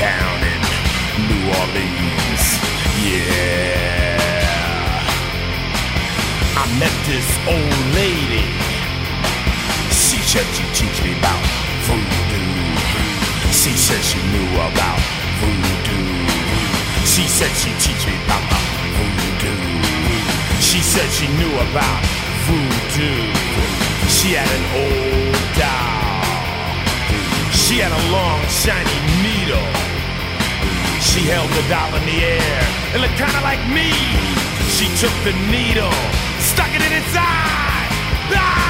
down in New Orleans. Yeah. I met this old lady. She said she teach me about voodoo. She said she knew about voodoo. She said she teach me about voodoo. She said she knew about voodoo. She had an old doll. She had a long shiny needle. She held the doll in the air. It looked kinda like me. She took the needle, stuck it in its eye. Ah!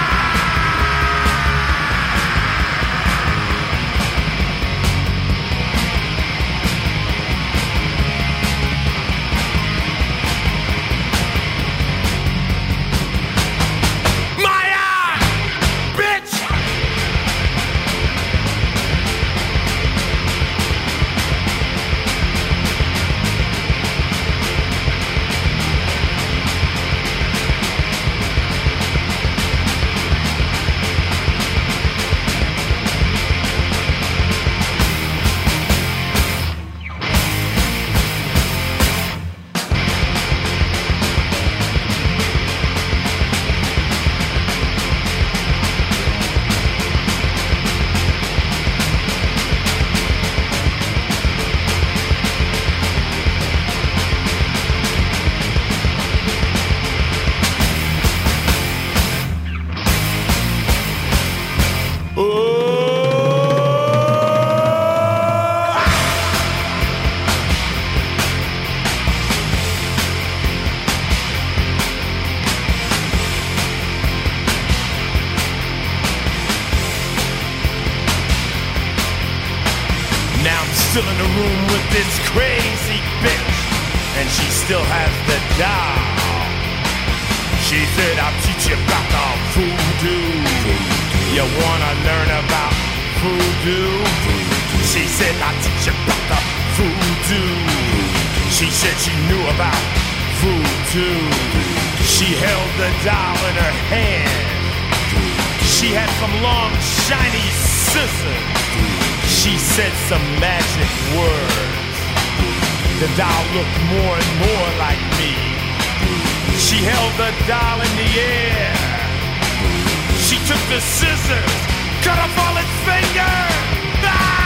Still in the room with this crazy bitch, and she still has the doll. She said, I'll teach you about the voodoo. You wanna learn about voodoo? She said, I'll teach you about the voodoo. She said she knew about voodoo. She held the doll in her hand. She had some long shiny scissors. She said some magic words. The doll looked more and more like me. She held the doll in the air. She took the scissors, cut off all its fingers. Ah!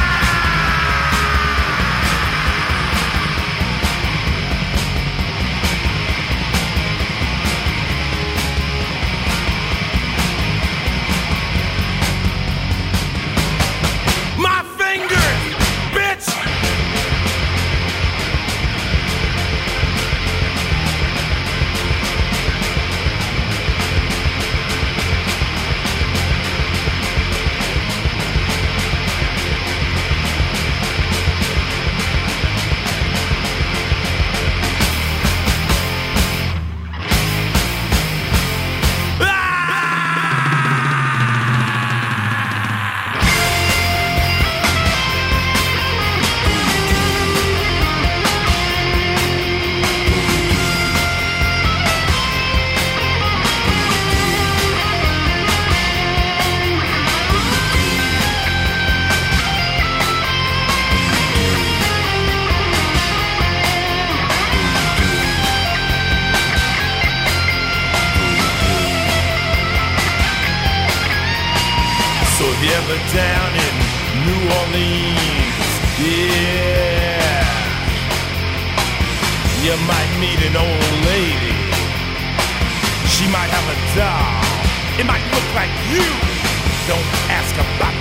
So if you're ever down in New Orleans, yeah, you might meet an old lady. She might have a doll. It might look like you. Don't ask about